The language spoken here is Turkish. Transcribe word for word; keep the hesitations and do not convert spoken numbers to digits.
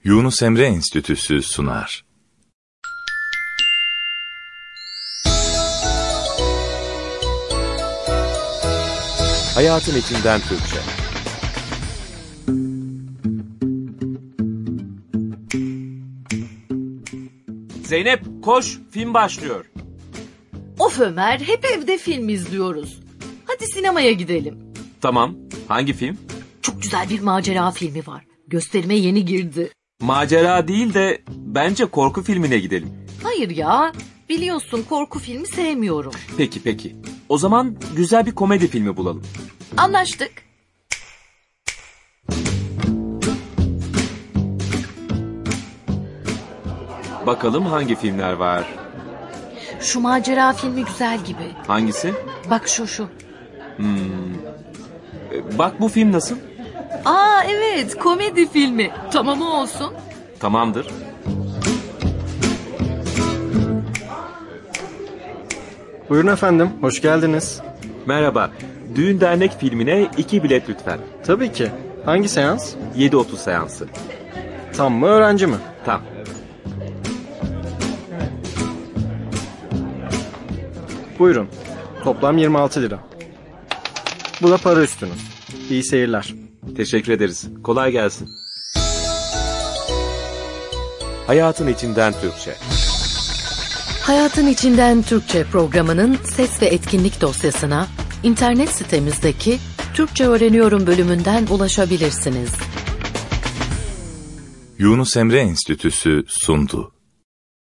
Yunus Emre Enstitüsü sunar. Hayatın içinden Türkçe. Zeynep koş, film başlıyor. Of Ömer, hep evde film izliyoruz. Hadi sinemaya gidelim. Tamam, hangi film? Çok güzel bir macera filmi var. Gösterime yeni girdi. Macera değil de bence korku filmine gidelim. Hayır ya, biliyorsun korku filmi sevmiyorum. Peki peki. O zaman güzel bir komedi filmi bulalım. Anlaştık. Bakalım hangi filmler var? Şu macera filmi güzel gibi. Hangisi? Bak şu şu. Hmm. Bak bu film nasıl? Aa evet, komedi filmi. Tamam o olsun. Tamamdır. Buyurun efendim, hoş geldiniz. Merhaba. Düğün dernek filmine iki bilet lütfen. Tabii ki. Hangi seans? yedi otuz seansı. Tam mı, öğrenci mi? Tam. Buyurun. Toplam yirmi altı lira. Bu da para üstünüz. İyi seyirler. Teşekkür ederiz. Kolay gelsin. Hayatın içinden Türkçe. Hayatın İçinden Türkçe programının ses ve etkinlik dosyasına internet sitemizdeki Türkçe Öğreniyorum bölümünden ulaşabilirsiniz. Yunus Emre Enstitüsü sundu.